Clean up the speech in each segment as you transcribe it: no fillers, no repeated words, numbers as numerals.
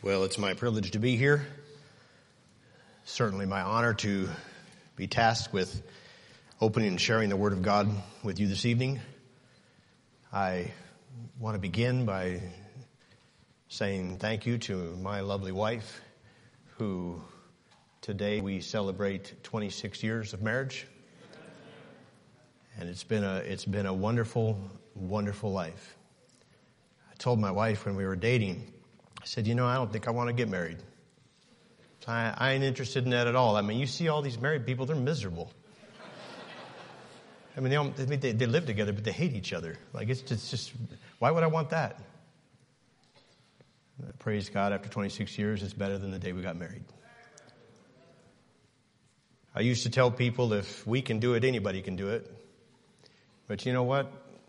Well, it's my privilege to be here. Certainly my honor to be tasked with opening and sharing the Word of God with you this evening. I want to begin by saying thank you to my lovely wife, who today we celebrate 26 years of marriage. And it's been a wonderful, wonderful life. I told my wife when we were dating, I said, I don't think I want to get married. I ain't interested in that at all. I mean, you see all these married people, they're miserable. I mean, they live together, but they hate each other. Like, it's just, why would I want that? Praise God, after 26 years, it's better than the day we got married. I used to tell people, if we can do it, anybody can do it. But you know what?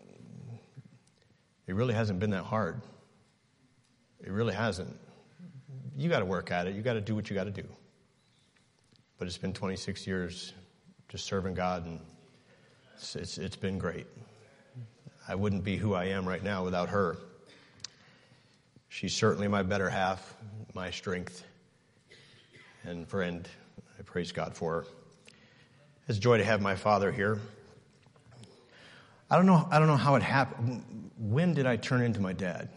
It really hasn't been that hard. It really hasn't. You got to work at it. You got to do what you got to do. But it's been 26 years just serving God, and it's been great. I wouldn't be who I am right now without her. She's certainly my better half, my strength and friend. I praise God for her. It's a joy to have my father here. I don't know how it happened. When did I turn into my dad?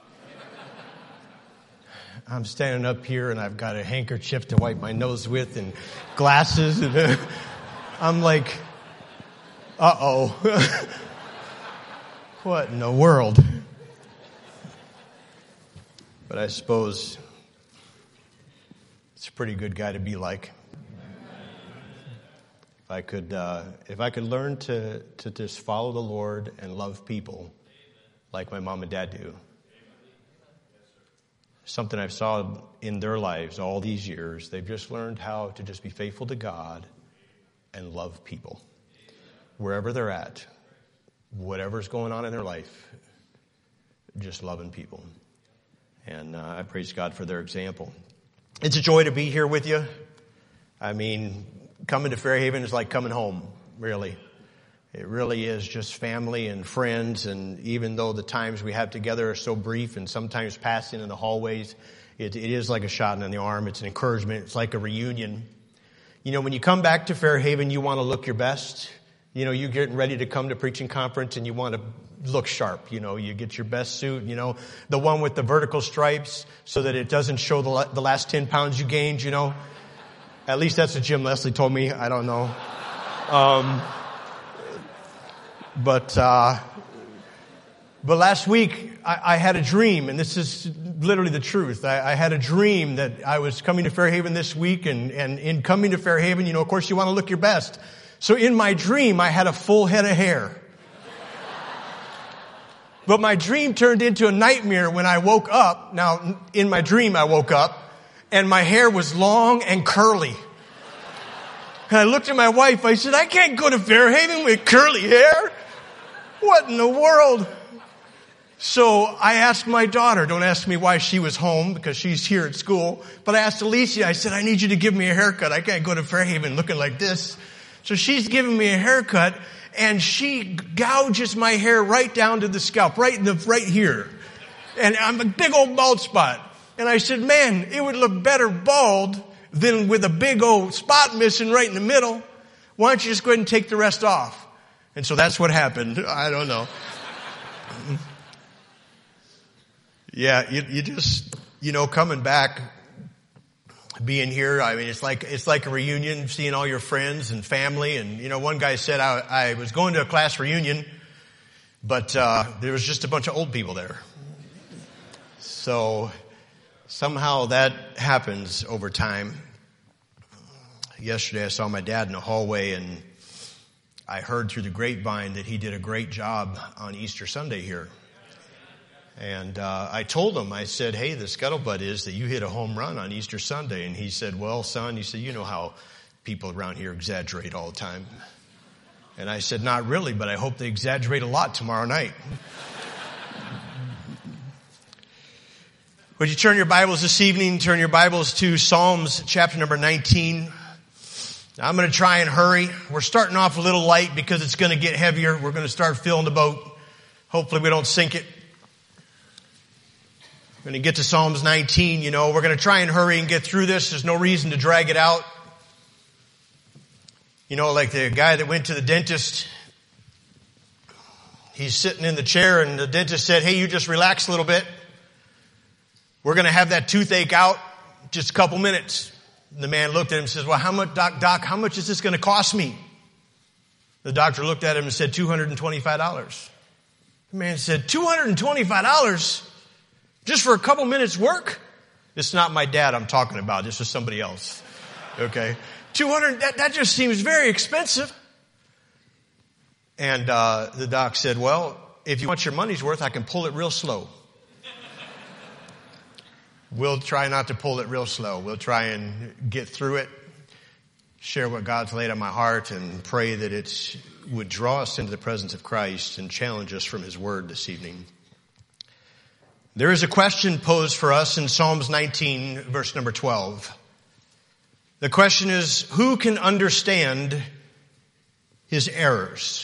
I'm standing up here and I've got a handkerchief to wipe my nose with and glasses. And I'm like, uh-oh. What in the world? But I suppose it's a pretty good guy to be like. If I could learn to just follow the Lord and love people like my mom and dad do. Something I've saw in their lives all these years. They've just learned how to just be faithful to God and love people. Wherever they're at, whatever's going on in their life, just loving people. And I praise God for their example. It's a joy to be here with you. I mean, coming to Fairhaven is like coming home, really. It really is just family and friends, and even though the times we have together are so brief and sometimes passing in the hallways, it is like a shot in the arm. It's an encouragement. It's like a reunion. When you come back to Fairhaven, you want to look your best. You're getting ready to come to preaching conference and you want to look sharp. You get your best suit, the one with the vertical stripes so that it doesn't show the last 10 pounds you gained, At least that's what Jim Leslie told me. I don't know. But last week I had a dream, and this is literally the truth. I had a dream that I was coming to Fairhaven this week, and in coming to Fairhaven, of course you want to look your best. So in my dream, I had a full head of hair. But my dream turned into a nightmare when I woke up. Now, in my dream, I woke up, and my hair was long and curly. And I looked at my wife, I said, I can't go to Fairhaven with curly hair. What in the world? So I asked my daughter, don't ask me why she was home because she's here at school, but I asked Alicia, I said, I need you to give me a haircut. I can't go to Fairhaven looking like this. So she's giving me a haircut, and she gouges my hair right down to the scalp, right here. And I'm a big old bald spot. And I said, man, it would look better bald than with a big old spot missing right in the middle. Why don't you just go ahead and take the rest off? And so that's what happened. I don't know. Yeah, you just, coming back, being here, I mean, it's like a reunion, seeing all your friends and family. And, one guy said I was going to a class reunion, but there was just a bunch of old people there. So somehow that happens over time. Yesterday I saw my dad in the hallway, and I heard through the grapevine that he did a great job on Easter Sunday here. And I told him, I said, hey, the scuttlebutt is that you hit a home run on Easter Sunday. And he said, well, son, he said, you know how people around here exaggerate all the time. And I said, not really, but I hope they exaggerate a lot tomorrow night. Would you turn your Bibles this evening, turn your Bibles to Psalms chapter number 19. I'm going to try and hurry. We're starting off a little light because it's going to get heavier. We're going to start filling the boat. Hopefully we don't sink it. We're going to get to Psalms 19, we're going to try and hurry and get through this. There's no reason to drag it out. Like the guy that went to the dentist, he's sitting in the chair and the dentist said, hey, you just relax a little bit. We're going to have that toothache out just a couple minutes. And the man looked at him and says, well, how much, doc, how much is this going to cost me? The doctor looked at him and said, $225. The man said, $225 just for a couple minutes work? It's not my dad I'm talking about. This is somebody else. Okay. that just seems very expensive. And the doc said, well, if you want your money's worth, I can pull it real slow. We'll try not to pull it real slow. We'll try and get through it, share what God's laid on my heart, and pray that it would draw us into the presence of Christ and challenge us from His Word this evening. There is a question posed for us in Psalms 19, verse number 12. The question is, who can understand his errors?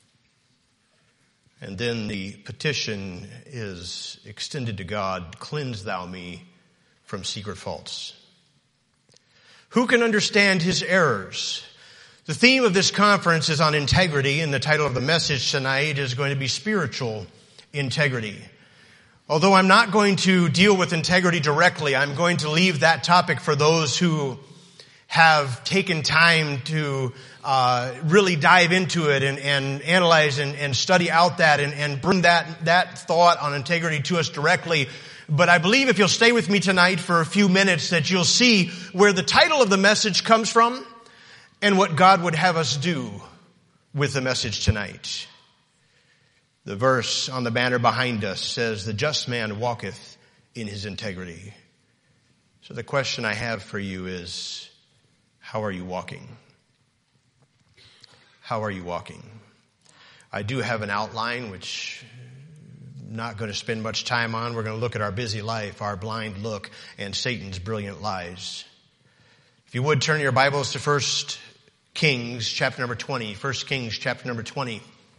And then the petition is extended to God, cleanse thou me from secret faults. Who can understand his errors? The theme of this conference is on integrity, and the title of the message tonight is going to be spiritual integrity. Although I'm not going to deal with integrity directly, I'm going to leave that topic for those who have taken time to really dive into it and analyze and study out that and bring that thought on integrity to us directly. But I believe if you'll stay with me tonight for a few minutes that you'll see where the title of the message comes from and what God would have us do with the message tonight. The verse on the banner behind us says, the just man walketh in his integrity. So the question I have for you is, how are you walking? How are you walking? I do have an outline which I'm not going to spend much time on. We're going to look at our busy life, our blind look, and Satan's brilliant lies. If you would turn your Bibles to 1 Kings chapter number 20. 1 Kings chapter number 20.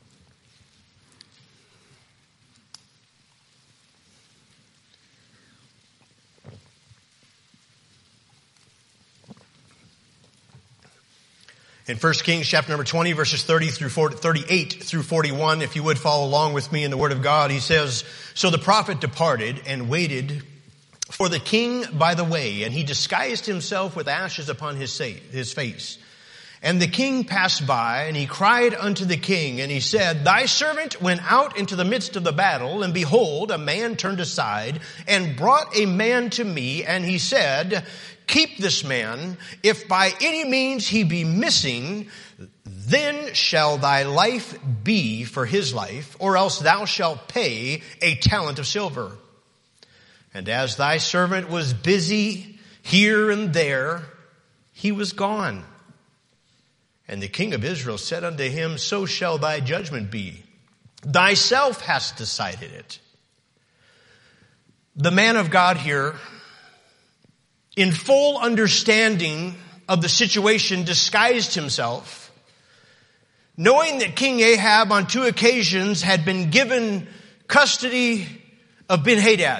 In 1 Kings chapter number 20, verses 38 through 41, if you would follow along with me in the Word of God, he says, so the prophet departed and waited for the king by the way, and he disguised himself with ashes upon his face. And the king passed by, and he cried unto the king, and he said, thy servant went out into the midst of the battle, and behold, a man turned aside and brought a man to me, and he said, keep this man, if by any means he be missing, then shall thy life be for his life, or else thou shalt pay a talent of silver. And as thy servant was busy here and there, he was gone. And the king of Israel said unto him, so shall thy judgment be. Thyself hast decided it. The man of God here, in full understanding of the situation, disguised himself, knowing that King Ahab on 2 occasions had been given custody of Ben-Hadad.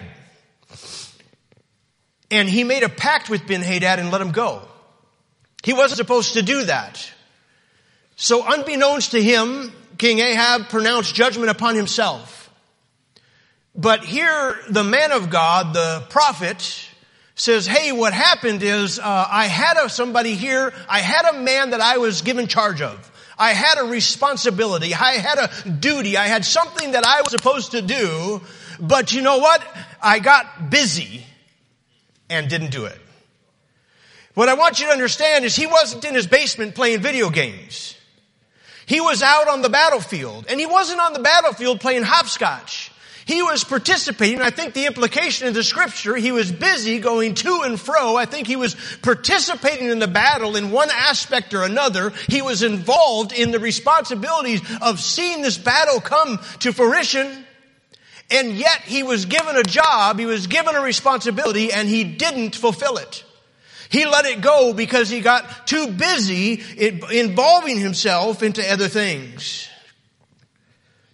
And he made a pact with Ben-Hadad and let him go. He wasn't supposed to do that. So unbeknownst to him, King Ahab pronounced judgment upon himself. But here, the man of God, the prophet, says, hey, what happened is I had somebody here. I had a man that I was given charge of. I had a responsibility. I had a duty. I had something that I was supposed to do. But you know what? I got busy and didn't do it. What I want you to understand is he wasn't in his basement playing video games. He was out on the battlefield. And he wasn't on the battlefield playing hopscotch. He was participating. I think the implication of the scripture, he was busy going to and fro. I think he was participating in the battle in one aspect or another. He was involved in the responsibilities of seeing this battle come to fruition. And yet he was given a job, he was given a responsibility, and he didn't fulfill it. He let it go because he got too busy involving himself into other things.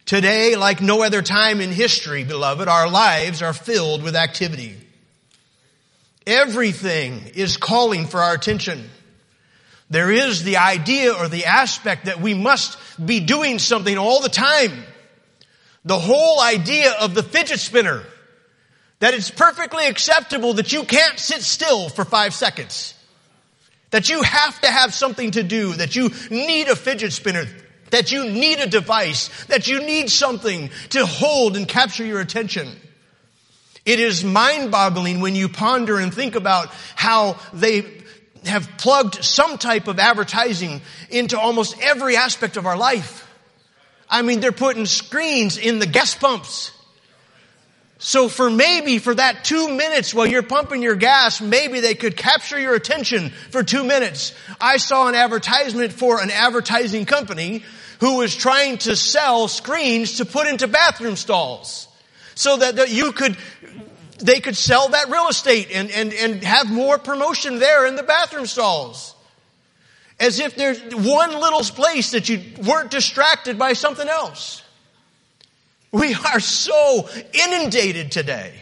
Today, like no other time in history, beloved, our lives are filled with activity. Everything is calling for our attention. There is the idea or the aspect that we must be doing something all the time. The whole idea of the fidget spinner, that it's perfectly acceptable that you can't sit still for 5 seconds. That you have to have something to do, that you need a fidget spinner, that you need a device, that you need something to hold and capture your attention. It is mind-boggling when you ponder and think about how they have plugged some type of advertising into almost every aspect of our life. I mean, they're putting screens in the gas pumps. So for that 2 minutes while you're pumping your gas, maybe they could capture your attention for 2 minutes. I saw an advertisement for an advertising company who was trying to sell screens to put into bathroom stalls so that they could sell that real estate and have more promotion there in the bathroom stalls. As if there's one little place that you weren't distracted by something else. We are so inundated today.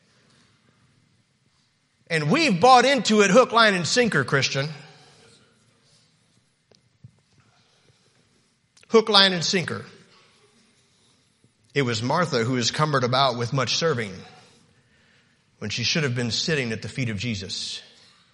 And we've bought into it hook, line, and sinker, Christian. Hook, line, and sinker. It was Martha who was cumbered about with much serving when she should have been sitting at the feet of Jesus.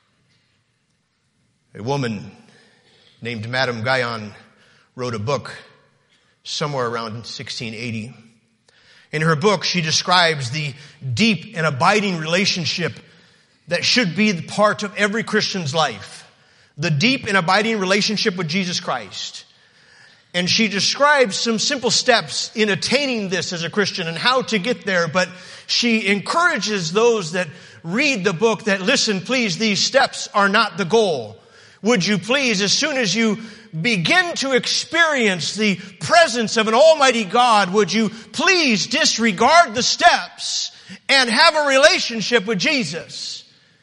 A woman named Madame Guyon wrote a book somewhere around 1680. In her book, she describes the deep and abiding relationship that should be the part of every Christian's life. The deep and abiding relationship with Jesus Christ. And she describes some simple steps in attaining this as a Christian and how to get there. But she encourages those that read the book that, listen, please, these steps are not the goal. Would you please, as soon as you begin to experience the presence of an almighty God, would you please disregard the steps and have a relationship with Jesus?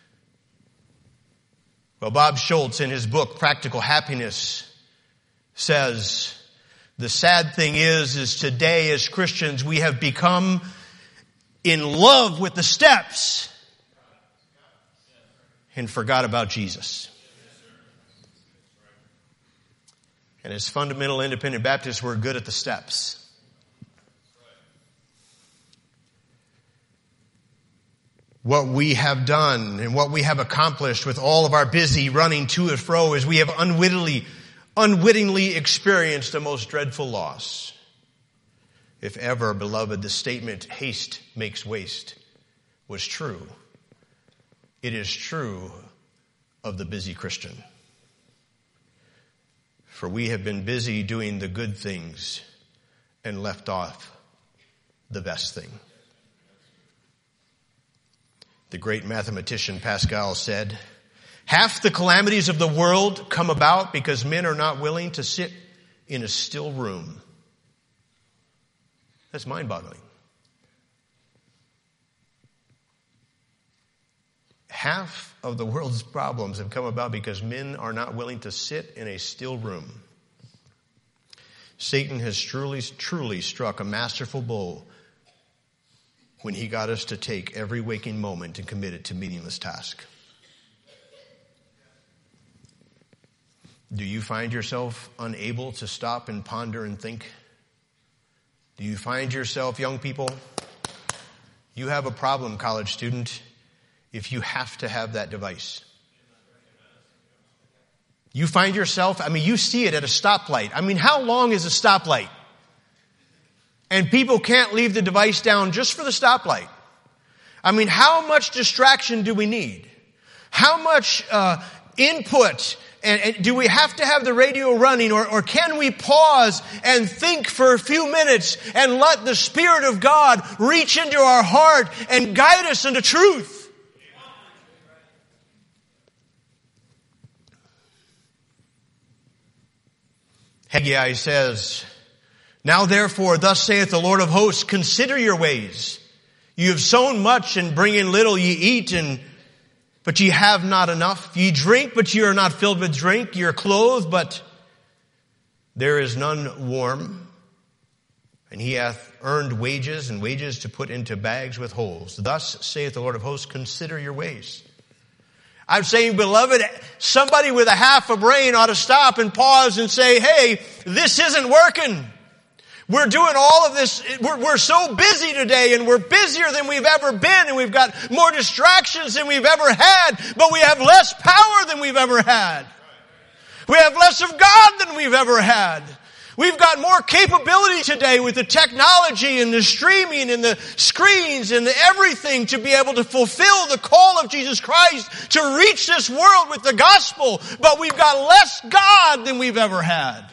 Well, Bob Schultz in his book, Practical Happiness, says, the sad thing is today as Christians we have become in love with the steps and forgot about Jesus. And as fundamental independent Baptists, we're good at the steps. What we have done and what we have accomplished with all of our busy running to and fro is we have unwittingly experienced a most dreadful loss. If ever, beloved, the statement, haste makes waste, was true, it is true of the busy Christian. For we have been busy doing the good things and left off the best thing. The great mathematician Pascal said, half the calamities of the world come about because men are not willing to sit in a still room. That's mind-boggling. Half of the world's problems have come about because men are not willing to sit in a still room. Satan has truly struck a masterful blow when he got us to take every waking moment and commit it to meaningless task. Do you find yourself unable to stop and ponder and think? Do you find yourself, young people, you have a problem, college student, if you have to have that device? You find yourself, you see it at a stoplight. How long is a stoplight? And people can't leave the device down just for the stoplight. How much distraction do we need? How much input? And do we have to have the radio running, or can we pause and think for a few minutes and let the Spirit of God reach into our heart and guide us into truth? Haggai says, now therefore, thus saith the Lord of hosts, consider your ways. You have sown much and bring in little, ye eat, but ye have not enough. Ye drink, but ye are not filled with drink. Ye are clothed, but there is none warm. And he hath earned wages, and wages to put into bags with holes. Thus saith the Lord of hosts, consider your ways. I'm saying, beloved, somebody with a half a brain ought to stop and pause and say, hey, this isn't working. We're doing all of this. We're so busy today, and we're busier than we've ever been, and we've got more distractions than we've ever had, but we have less power than we've ever had. We have less of God than we've ever had. We've got more capability today with the technology and the streaming and the screens and the everything to be able to fulfill the call of Jesus Christ to reach this world with the gospel. But we've got less God than we've ever had.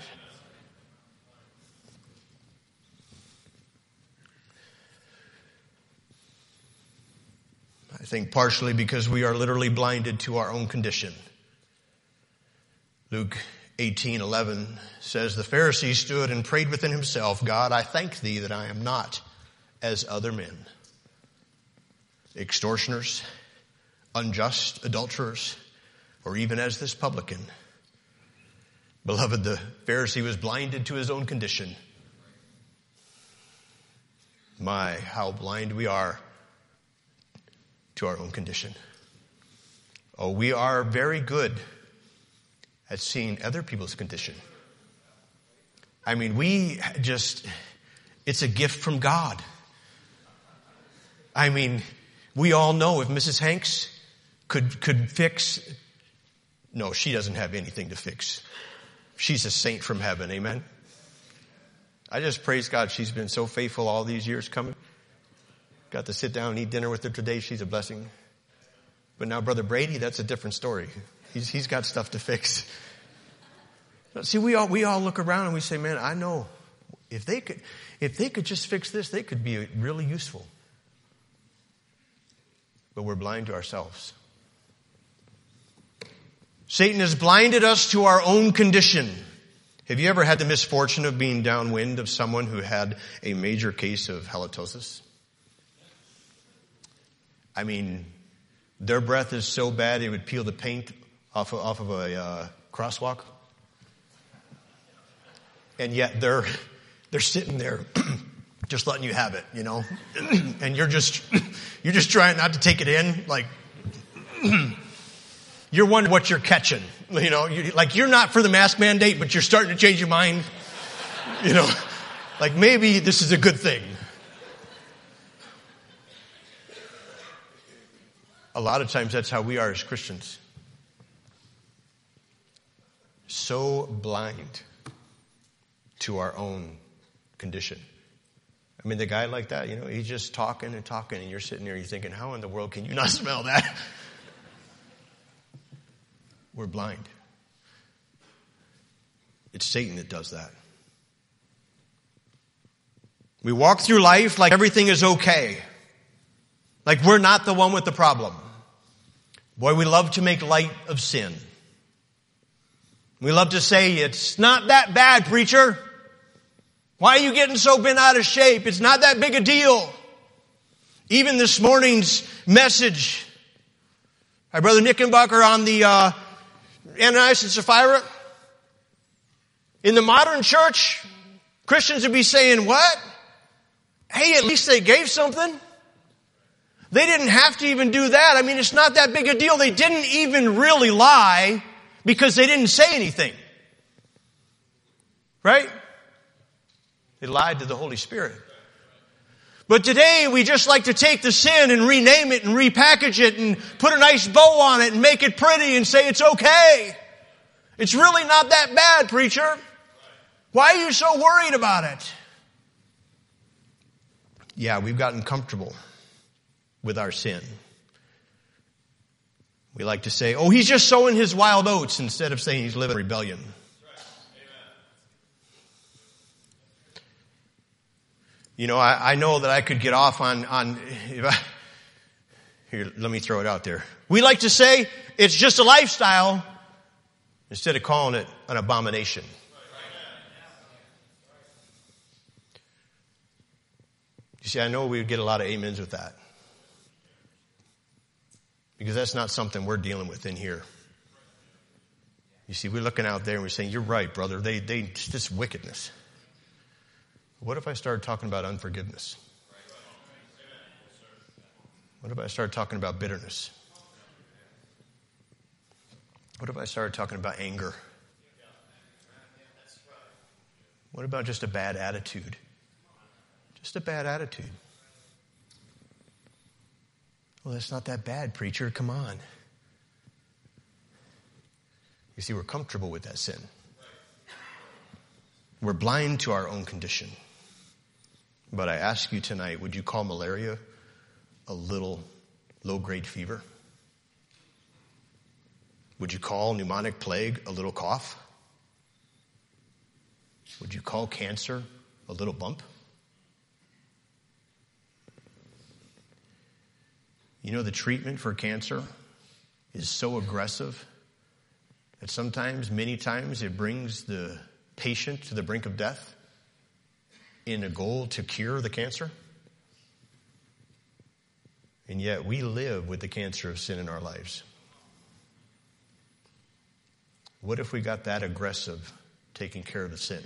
I think partially because we are literally blinded to our own condition. Luke 18:11 says, the Pharisee stood and prayed within himself, God, I thank thee that I am not as other men, extortioners, unjust, adulterers, or even as this publican. Beloved, the Pharisee was blinded to his own condition. My, how blind we are to our own condition. Oh, we are very good at seeing other people's condition. I mean, it's a gift from God. I mean, we all know if Mrs. Hanks could fix, no, she doesn't have anything to fix. She's a saint from heaven, amen? I just praise God she's been so faithful all these years coming. Got to sit down and eat dinner with her today. She's a blessing. But now Brother Brady, that's a different story. He's got stuff to fix. See, we all look around and we say, man, I know if they could just fix this, they could be really useful. But we're blind to ourselves. Satan has blinded us to our own condition. Have you ever had the misfortune of being downwind of someone who had a major case of halitosis? I mean, their breath is so bad it would peel the paint off of a crosswalk. And yet they're sitting there just letting you have it, you know? And you're just trying not to take it in. Like, you're wondering what you're catching. You know, you're not for the mask mandate, but you're starting to change your mind. You know, like maybe this is a good thing. A lot of times that's how we are as Christians. So blind to our own condition. I mean, the guy like that, you know, he's just talking and talking, and you're sitting there, you're thinking, how in the world can you not smell that? We're blind. It's Satan that does that. We walk through life like everything is okay. Like we're not the one with the problem. Boy, we love to make light of sin. We love to say, it's not that bad, preacher. Why are you getting so bent out of shape? It's not that big a deal. Even this morning's message, our brother Knickenbocker on the Ananias and Sapphira. In the modern church, Christians would be saying, what? Hey, at least they gave something. They didn't have to even do that. I mean, it's not that big a deal. They didn't even really lie because they didn't say anything. Right? They lied to the Holy Spirit. But today we just like to take the sin and rename it and repackage it and put a nice bow on it and make it pretty and say it's okay. It's really not that bad, preacher. Why are you so worried about it? Yeah, we've gotten comfortable with our sin. We like to say, oh, he's just sowing his wild oats instead of saying he's living in rebellion. You know, I know that I could get off on here, let me throw it out there. We like to say it's just a lifestyle instead of calling it an abomination. You see, I know we would get a lot of amens with that. Because that's not something we're dealing with in here. You see, we're looking out there and we're saying, you're right, brother. This wickedness. What if I started talking about unforgiveness? What if I started talking about bitterness? What if I started talking about anger? What about just a bad attitude? Just a bad attitude. Well, that's not that bad, preacher. Come on. You see, we're comfortable with that sin. We're blind to our own condition. But I ask you tonight, would you call malaria a little low-grade fever? Would you call pneumonic plague a little cough? Would you call cancer a little bump? You know, the treatment for cancer is so aggressive that sometimes, many times, it brings the patient to the brink of death in a goal to cure the cancer. And yet we live with the cancer of sin in our lives. What if we got that aggressive taking care of the sin?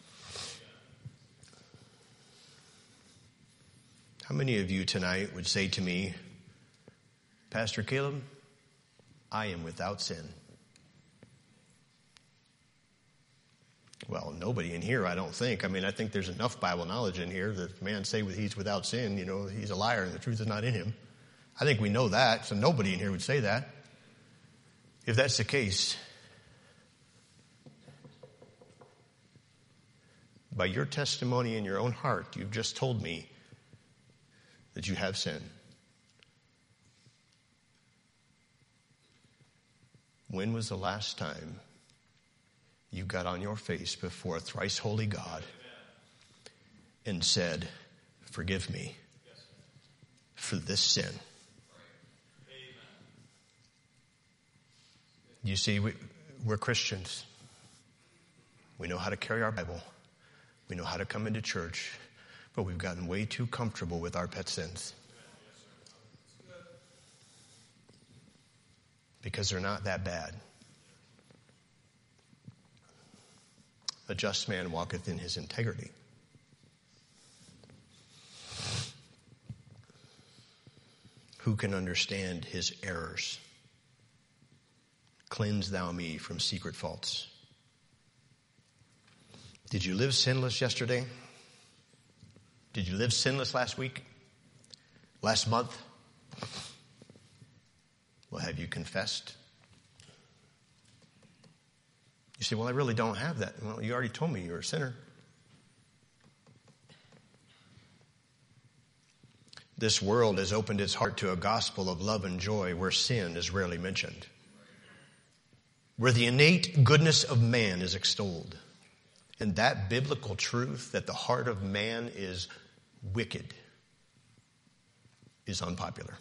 How many of you tonight would say to me, Pastor Caleb, I am without sin? Well, nobody in here, I don't think. I mean, I think there's enough Bible knowledge in here that if man say he's without sin, you know, he's a liar and the truth is not in him. I think we know that, so nobody in here would say that. If that's the case, by your testimony in your own heart, you've just told me that you have sin. When was the last time you got on your face before a thrice holy God and said, forgive me for this sin? You see, we're Christians. We know how to carry our Bible. We know how to come into church, but we've gotten way too comfortable with our pet sins. Because they're not that bad. A just man walketh in his integrity. Who can understand his errors? Cleanse thou me from secret faults. Did you live sinless yesterday? Did you live sinless last week? Last month? Well, have you confessed? You say, well, I really don't have that. Well, you already told me you're a sinner. This world has opened its heart to a gospel of love and joy where sin is rarely mentioned, where the innate goodness of man is extolled. And that biblical truth that the heart of man is wicked is unpopular.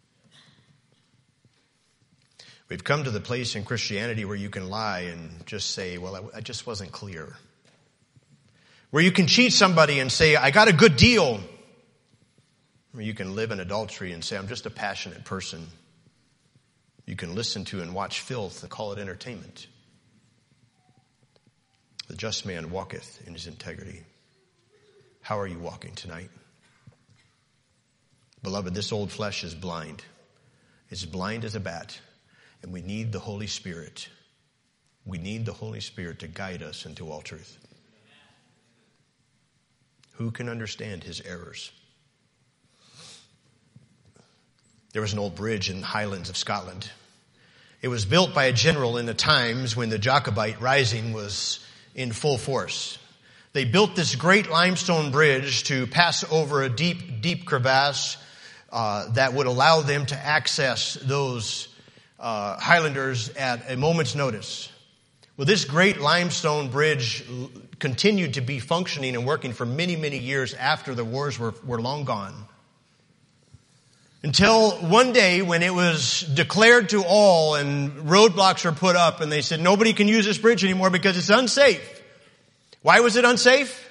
We've come to the place in Christianity where you can lie and just say, well, I just wasn't clear. Where you can cheat somebody and say, I got a good deal. Or you can live in adultery and say, I'm just a passionate person. You can listen to and watch filth and call it entertainment. The just man walketh in his integrity. How are you walking tonight? Beloved, this old flesh is blind. It's blind as a bat. And we need the Holy Spirit. We need the Holy Spirit to guide us into all truth. Who can understand his errors? There was an old bridge in the Highlands of Scotland. It was built by a general in the times when the Jacobite rising was in full force. They built this great limestone bridge to pass over a deep, deep crevasse that would allow them to access those Highlanders at a moment's notice. Well, this great limestone bridge continued to be functioning and working for many, many years after the wars were long gone. Until one day when it was declared to all and roadblocks were put up and they said nobody can use this bridge anymore because it's unsafe. Why was it unsafe?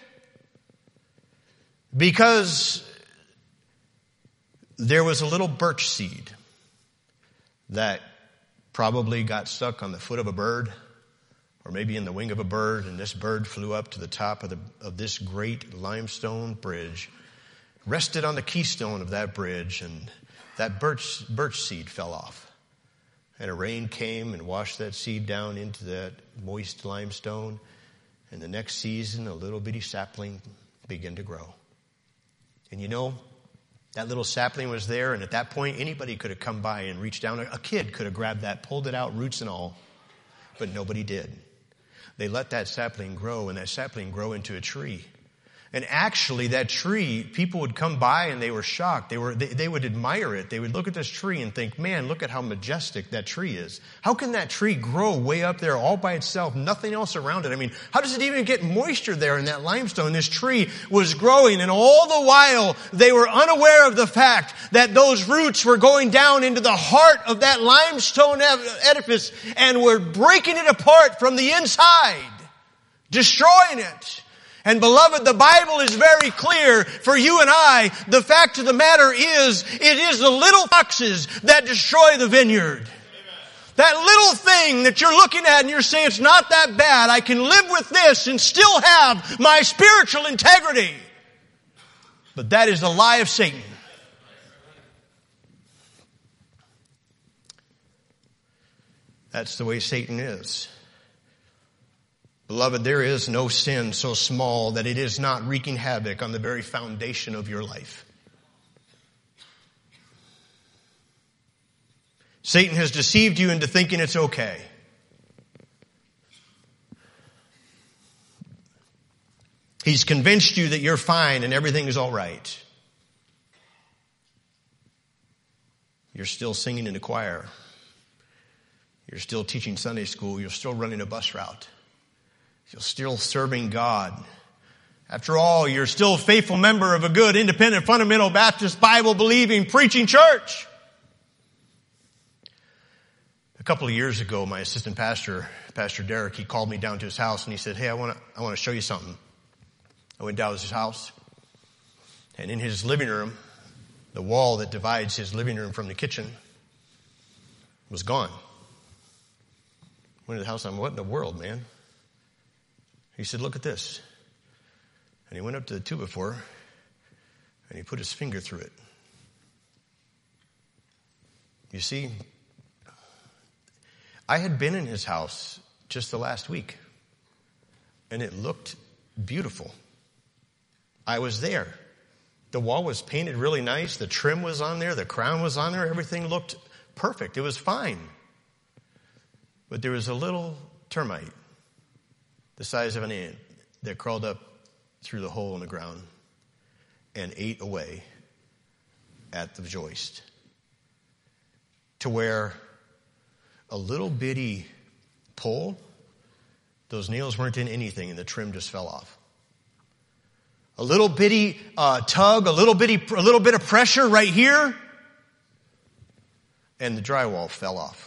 Because there was a little birch seed that probably got stuck on the foot of a bird or maybe in the wing of a bird, and this bird flew up to the top of this great limestone bridge, rested on the keystone of that bridge, and that birch seed fell off. And a rain came and washed that seed down into that moist limestone. And the next season, a little bitty sapling began to grow. And you know, that little sapling was there, and at that point, anybody could have come by and reached down. A kid could have grabbed that, pulled it out, roots and all. But nobody did. They let that sapling grow, and that sapling grow into a tree. And actually, that tree, people would come by and they were shocked. They would admire it. They would look at this tree and think, man, look at how majestic that tree is. How can that tree grow way up there all by itself, nothing else around it? I mean, how does it even get moisture there in that limestone? This tree was growing, and all the while they were unaware of the fact that those roots were going down into the heart of that limestone edifice and were breaking it apart from the inside, destroying it. And beloved, the Bible is very clear for you and I. The fact of the matter is, it is the little foxes that destroy the vineyard. Amen. That little thing that you're looking at and you're saying, it's not that bad. I can live with this and still have my spiritual integrity. But that is the lie of Satan. That's the way Satan is. Beloved, there is no sin so small that it is not wreaking havoc on the very foundation of your life. Satan has deceived you into thinking it's okay. He's convinced you that you're fine and everything is all right. You're still singing in the choir. You're still teaching Sunday school. You're still running a bus route. You're still serving God. After all, you're still a faithful member of a good, independent, fundamental Baptist, Bible-believing, preaching church. A couple of years ago, my assistant pastor, Pastor Derek, he called me down to his house and he said, hey, I want to show you something. I went down to his house, and in his living room, the wall that divides his living room from the kitchen was gone. Went to the house, I'm, what in the world, man? He said, look at this. And he went up to the 2x4 and he put his finger through it. You see, I had been in his house just the last week and it looked beautiful. I was there. The wall was painted really nice. The trim was on there. The crown was on there. Everything looked perfect. It was fine. But there was a little termite the size of an ant that crawled up through the hole in the ground and ate away at the joist, to where a little bitty pull, those nails weren't in anything and the trim just fell off. A little bitty tug, a little bit of pressure right here, and the drywall fell off.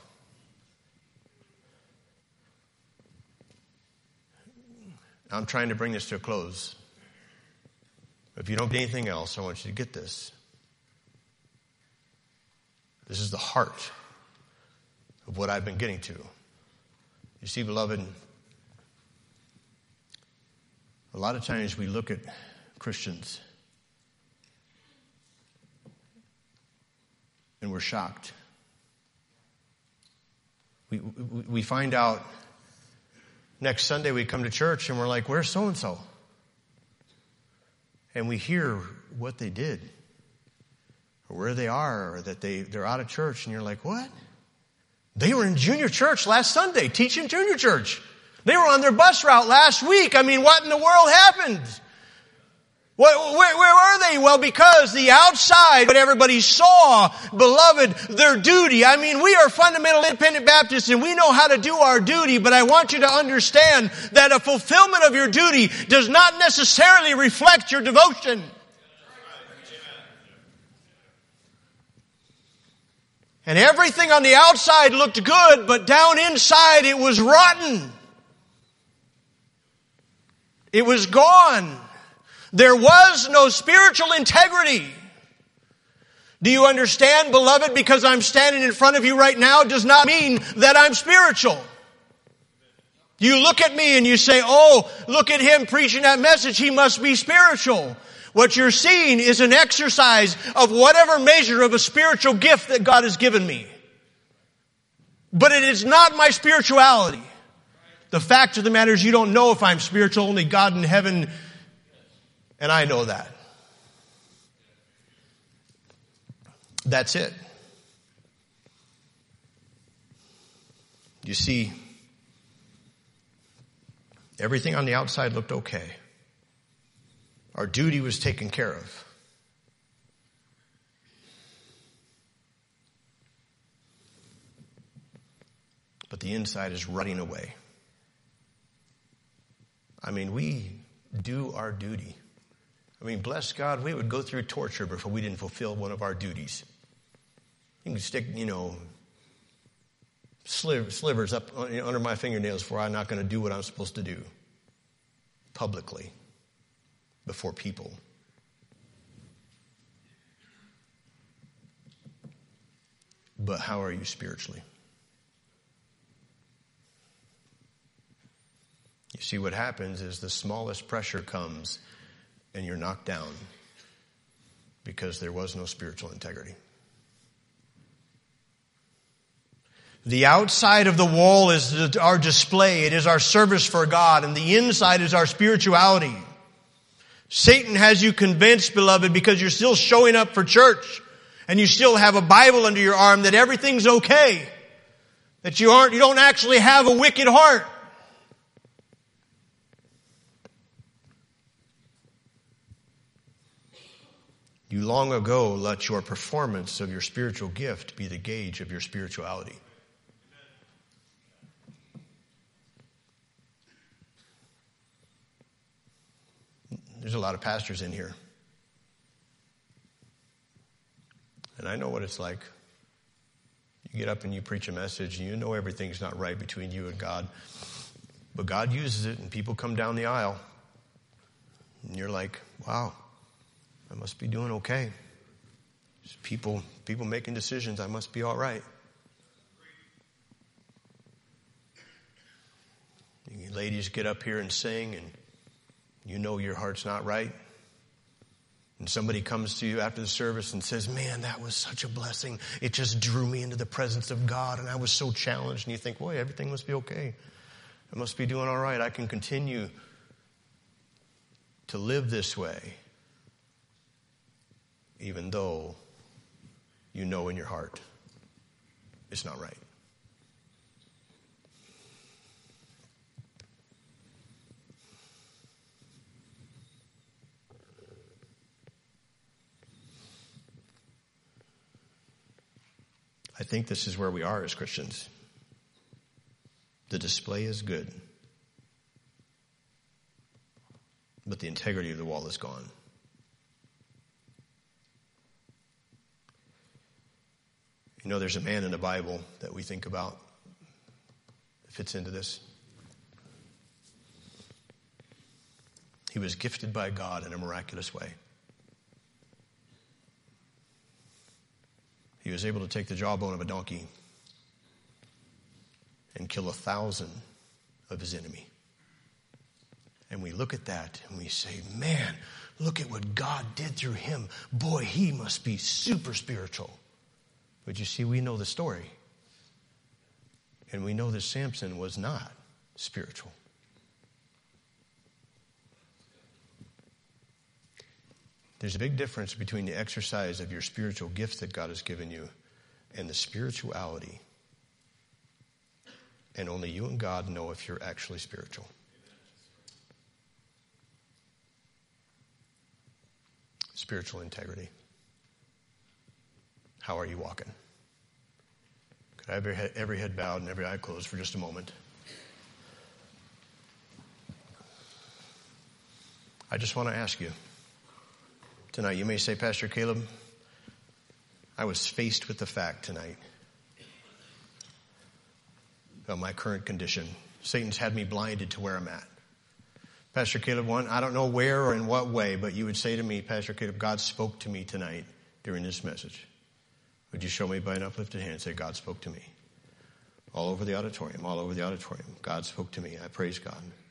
I'm trying to bring this to a close. If you don't get anything else, I want you to get this. This is the heart of what I've been getting to. You see, beloved, a lot of times we look at Christians and we're shocked. We find out next Sunday we come to church and we're like, where's so-and-so? And we hear what they did or where they are, or that they're out of church, and you're like, what? They were in junior church last Sunday, teaching junior church. They were on their bus route last week. I mean, what in the world happened? Where were they? Well, because the outside, what everybody saw, beloved, their duty. I mean, we are fundamental independent Baptists and we know how to do our duty, but I want you to understand that a fulfillment of your duty does not necessarily reflect your devotion. And everything on the outside looked good, but down inside it was rotten. It was gone. There was no spiritual integrity. Do you understand, beloved? Because I'm standing in front of you right now does not mean that I'm spiritual. You look at me and you say, oh, look at him preaching that message. He must be spiritual. What you're seeing is an exercise of whatever measure of a spiritual gift that God has given me. But it is not my spirituality. The fact of the matter is you don't know if I'm spiritual. Only God in heaven, and I know that. That's it. You see, everything on the outside looked okay. Our duty was taken care of. But the inside is rotting away. I mean, we do our duty. I mean, bless God, we would go through torture before we didn't fulfill one of our duties. You can stick, slivers up under my fingernails for I'm not going to do what I'm supposed to do publicly before people. But how are you spiritually? You see, what happens is the smallest pressure comes and you're knocked down because there was no spiritual integrity. The outside of the wall is our display. It is our service for God. And the inside is our spirituality. Satan has you convinced, beloved, because you're still showing up for church and you still have a Bible under your arm, that everything's okay. That you don't actually have a wicked heart. You long ago let your performance of your spiritual gift be the gauge of your spirituality. There's a lot of pastors in here. And I know what it's like. You get up and you preach a message and you know everything's not right between you and God. But God uses it and people come down the aisle. And you're like, wow, I must be doing okay. There's people making decisions. I must be all right. You ladies get up here and sing and you know your heart's not right. And somebody comes to you after the service and says, man, that was such a blessing. It just drew me into the presence of God and I was so challenged. And you think, boy, everything must be okay. I must be doing all right. I can continue to live this way, even though you know in your heart it's not right. I think this is where we are as Christians. The display is good, but the integrity of the wall is gone. You know, there's a man in the Bible that we think about that fits into this. He was gifted by God in a miraculous way. He was able to take the jawbone of a donkey and kill 1,000 of his enemy. And we look at that and we say, man, look at what God did through him. Boy, he must be super spiritual. But you see, we know the story. And we know that Samson was not spiritual. There's a big difference between the exercise of your spiritual gift that God has given you and the spirituality. And only you and God know if you're actually spiritual. Spiritual integrity. How are you walking? Could I have every head bowed and every eye closed for just a moment? I just want to ask you tonight. You may say, Pastor Caleb, I was faced with the fact tonight of my current condition. Satan's had me blinded to where I'm at. Pastor Caleb, I don't know where or in what way, but you would say to me, Pastor Caleb, God spoke to me tonight during this message. Would you show me by an uplifted hand and say, God spoke to me? All over the auditorium, all over the auditorium. God spoke to me. I praise God.